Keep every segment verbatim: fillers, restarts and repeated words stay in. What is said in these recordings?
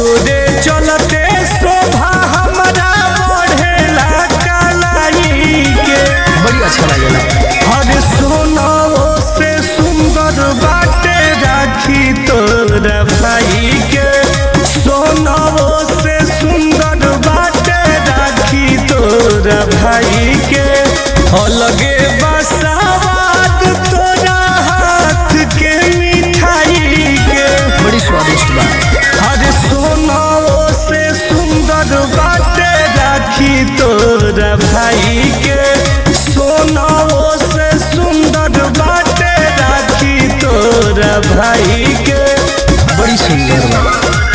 तोरे चलते शोभा हमारा बढ़ेला कलाई के। बड़ी अच्छा लगेला। हर सोनाओ से सुंदर बाटे राखी तोरा भाई के। सोनाओ से सुंदर बाटे राखी तोरा भाई के। अलगे बसावाद तोरा हाथ के मिठाई के। बड़ी स्वादिष्ट बा। हर सोनाओ से सुंदर बाटे राखी तोरा भाई के। सोनाओ से सुंदर बाटे राखी तोरा भाई के। बड़ी सुंदर बा।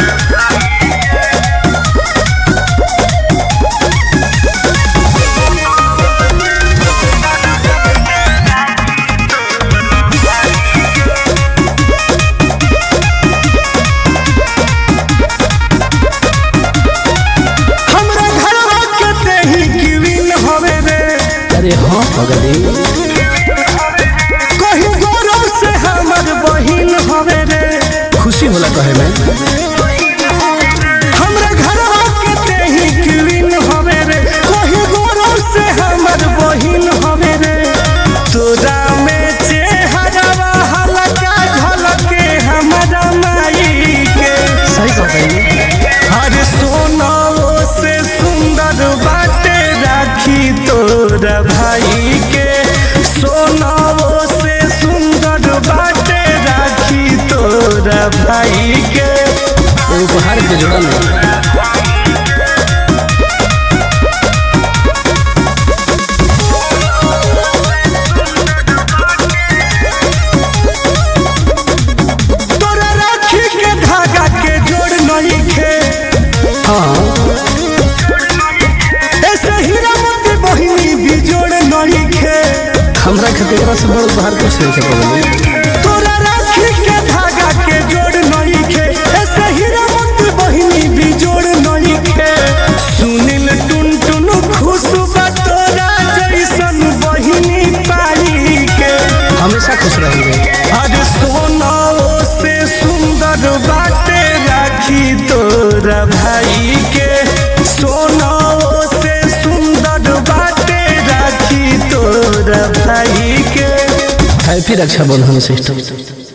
अरे हाँ पगली कहीं गौरव से हमर बहिन हवे रे। खुशी होला कहे में हमरा घरवा के तेही क्वीन हवे रे। कहीं गौरव से हमर बहिन हवे रे। तोरा में चेहरा हल्का झलके हमरा माई के। सही बताइए। हर सोनाओ से सुंदर बाटे राखी तोरा भाई के। सोनाओ से सुंदर बाटे राखी तोरा भाई के। उपहार के जोड़ा में तोरा राखी के धागा के जोड़ नहीं खे। हाँ ऐसे हीरा मोती बहिनी भी जोड़ नहीं खे। हमरा खातिर से बड़ उपहार कुछ नहीं है पगली। तोरा राखी के धागा के जोड़ नहीं खे। ऐसे हीरा मोती बहिनी भी जोड़ नहीं खे। सुनील टुन टुन खुश बा तोरा जैसन बहिनी पाई के। हमेशा खुश रहेंगे। हर सोनाओ से सुंदर बाटे राखी तोरा भाई के। सोनाओ से सुंदर बाटे राखी तोरा भाई के। Happy Rakshabandhan sister.